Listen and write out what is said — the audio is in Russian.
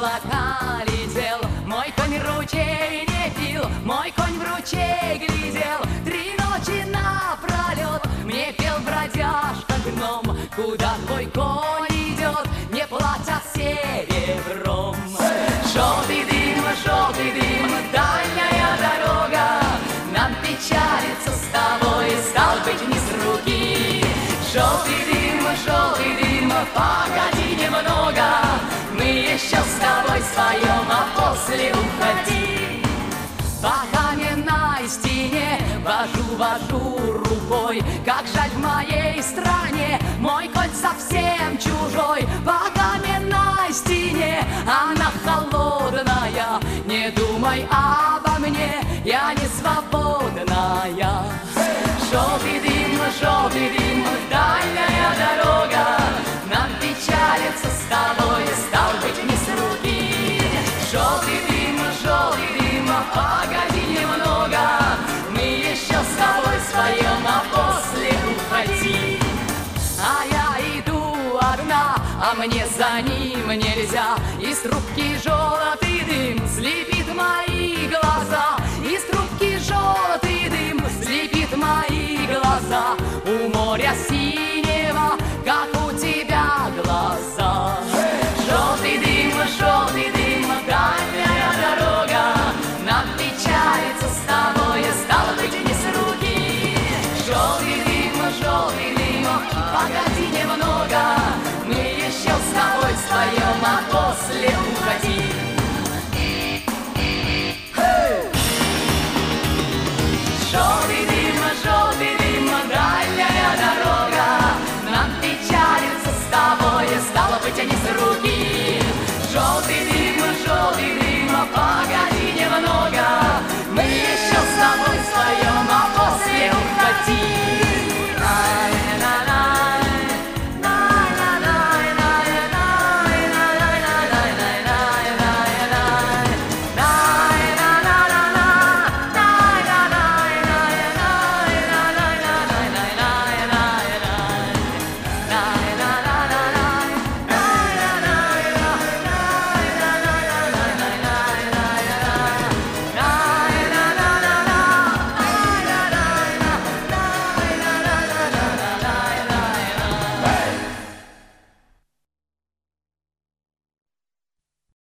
облака летел, мой конь ручей не пил, мой конь в ручей глядел. 3 ночи напролет мне пел бродяжка гном. Куда твой конь идет, не платя серебром. Желтый дым, дальняя дорога, нам печалиться с тобой, стал быть, не с руки. Желтый дым, погоди немного, мы еще с тобой споем, а после уходи. По каменной стене вожу рукой, как жаль в моей стране, мой конь совсем чужой. По каменной стене она холодная, не думай обо мне, я не свободная. Желтый дым, дальняя дорога, нам печалиться с тобой, стал быть, не с руки. Желтый дым, погоди немного, мы еще с тобой споем, а после уходи. А я иду одна, а мне за ним нельзя. Из трубки желтый дым слепит мои глаза, из трубки желтый дым слепит мои глаза. У моря синий